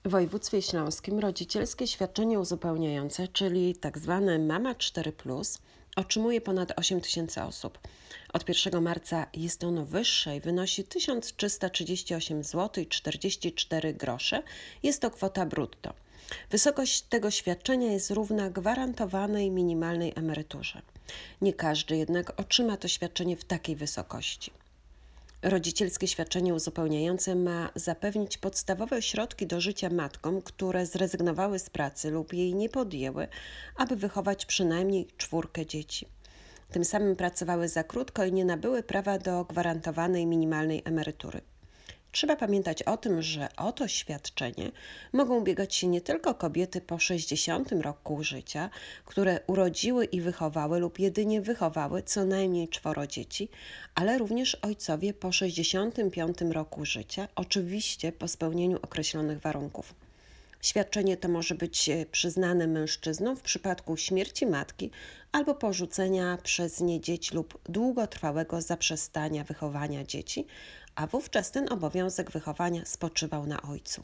W województwie śląskim rodzicielskie świadczenie uzupełniające, czyli tzw. Mama 4+, otrzymuje ponad 8 tysięcy osób. Od 1 marca jest ono wyższe i wynosi 1338 zł i 44 grosze. Jest to kwota brutto. Wysokość tego świadczenia jest równa gwarantowanej minimalnej emeryturze. Nie każdy jednak otrzyma to świadczenie w takiej wysokości. Rodzicielskie świadczenie uzupełniające ma zapewnić podstawowe środki do życia matkom, które zrezygnowały z pracy lub jej nie podjęły, aby wychować przynajmniej 4 dzieci. Tym samym pracowały za krótko i nie nabyły prawa do gwarantowanej minimalnej emerytury. Trzeba pamiętać o tym, że o to świadczenie mogą ubiegać się nie tylko kobiety po 60 roku życia, które urodziły i wychowały lub jedynie wychowały co najmniej 4 dzieci, ale również ojcowie po 65 roku życia, oczywiście po spełnieniu określonych warunków. Świadczenie to może być przyznane mężczyznom w przypadku śmierci matki albo porzucenia przez nie dzieci lub długotrwałego zaprzestania wychowania dzieci, a wówczas ten obowiązek wychowania spoczywał na ojcu.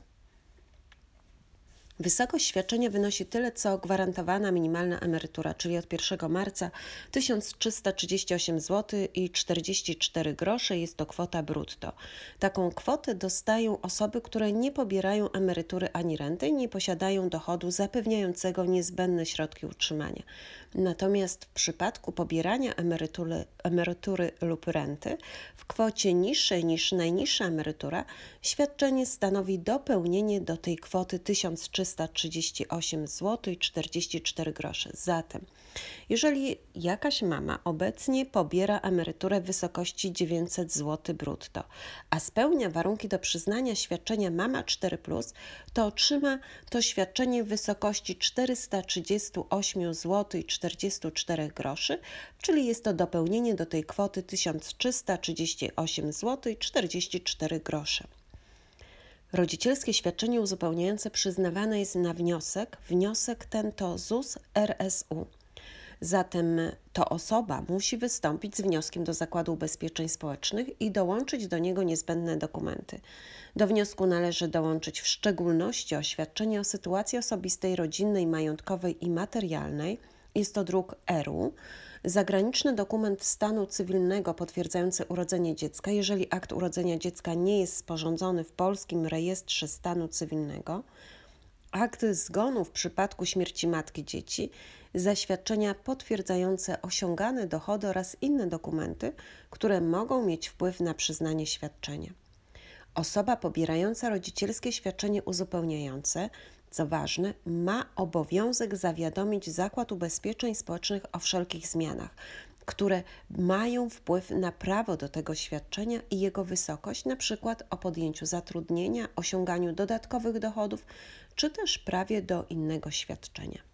Wysokość świadczenia wynosi tyle, co gwarantowana minimalna emerytura, czyli od 1 marca 1338 zł i 44 grosze jest to kwota brutto. Taką kwotę dostają osoby, które nie pobierają emerytury ani renty i nie posiadają dochodu zapewniającego niezbędne środki utrzymania. Natomiast w przypadku pobierania emerytury lub renty w kwocie niższej niż najniższa emerytura, świadczenie stanowi dopełnienie do tej kwoty 1338 zł i 44 grosze. Zatem, jeżeli jakaś mama obecnie pobiera emeryturę w wysokości 900 zł brutto, a spełnia warunki do przyznania świadczenia Mama 4+, to otrzyma to świadczenie w wysokości 438 zł i 44 groszy, czyli jest to dopełnienie do tej kwoty 1338 zł i 44 grosze. Rodzicielskie świadczenie uzupełniające przyznawane jest na wniosek. Wniosek ten to ZUS RSU. Zatem to osoba musi wystąpić z wnioskiem do Zakładu Ubezpieczeń Społecznych i dołączyć do niego niezbędne dokumenty. Do wniosku należy dołączyć w szczególności oświadczenie o sytuacji osobistej, rodzinnej, majątkowej i materialnej. Jest to druk ERU, zagraniczny dokument stanu cywilnego potwierdzający urodzenie dziecka, jeżeli akt urodzenia dziecka nie jest sporządzony w Polskim Rejestrze Stanu Cywilnego, akt zgonu w przypadku śmierci matki dzieci, zaświadczenia potwierdzające osiągane dochody oraz inne dokumenty, które mogą mieć wpływ na przyznanie świadczenia. Osoba pobierająca rodzicielskie świadczenie uzupełniające, co ważne, ma obowiązek zawiadomić Zakład Ubezpieczeń Społecznych o wszelkich zmianach, które mają wpływ na prawo do tego świadczenia i jego wysokość, np. o podjęciu zatrudnienia, osiąganiu dodatkowych dochodów, czy też prawie do innego świadczenia.